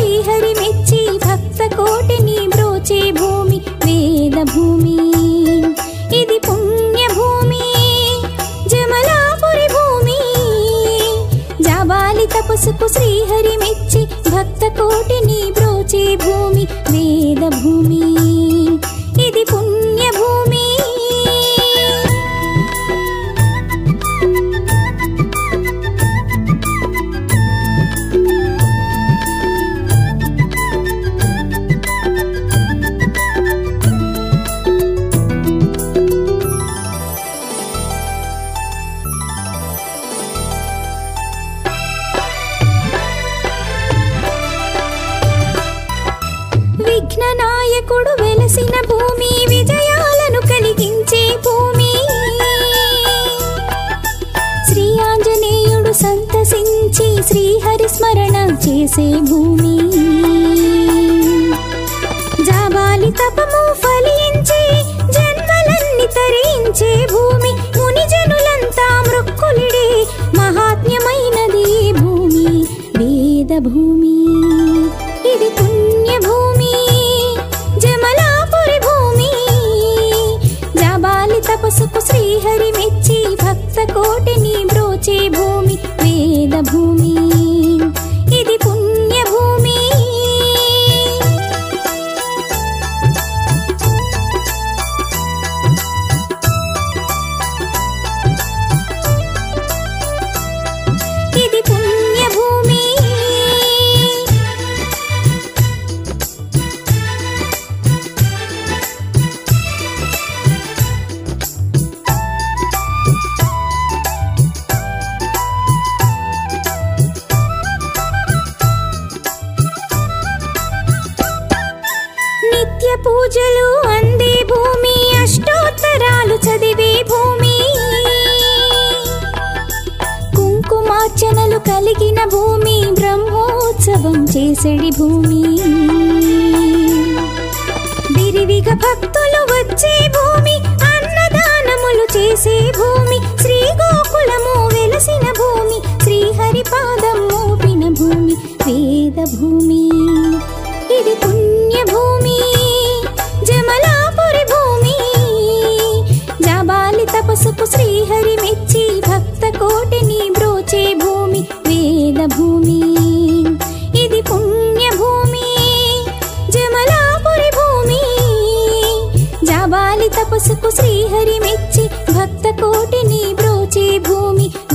శ్రీహరి మెచ్చి భక్త కోటిని బ్రోచే భూమి వేద భూమి ఇది పుణ్య భూమి జమలాపురి భూమి జాబాలి తపస్సుకు శ్రీహరి మెచ్చి భక్త కోటిని బ్రోచే భూమి వేద భూమి ఇది పుణ్య భూమి విఘ్ననాయకుడు వెలసిన భూమి విజయాలను కలిగించే భూమి శ్రీ ఆంజనేయుడు సంతసించి శ్రీహరి స్మరణ చేసే భూమి జాబాలి తపము ఫలించి జన్మలన్నీ తరించే భూమి మునిజనులంతా మృక్కులిడే మహాత్మ్యమైనది భూమి వేద భూమి ఇది పుణ్య భూమి జమలాపురి భూమి జాబాలి తపస్సుకు శ్రీహరి మెచ్చి భక్త కోటిని బ్రోచే భూమి వేద భూమి ఇది పుణ్య భూమి ఇది పుణ్య భూమి నిత్య పూజలు అందే భూమి అష్టోత్తరాలు చదివే భూమి కుంకుమార్చనలు కలిగిన భూమి బ్రహ్మోత్సవం చేసడి భూమి విరివిగా భక్తులు వచ్చే భూమి అన్నదానములు చేసే భూమి శ్రీ గోకులము వెలసిన భూమి శ్రీహరి పాదం మోపిన భూమి వేద భూమి ఇది పుణ్య భూమి జమలాపురి భూమి జాబాలి తపస్సుకు శ్రీహరి మెచ్చి భక్త కోటిని బ్రోచే భూమి వేద భూమి ఇది పుణ్య భూమి జమలాపురి భూమి జాబాలి తపస్సుకు శ్రీహరి మెచ్చి భక్త కోటిని బ్రోచే భూమి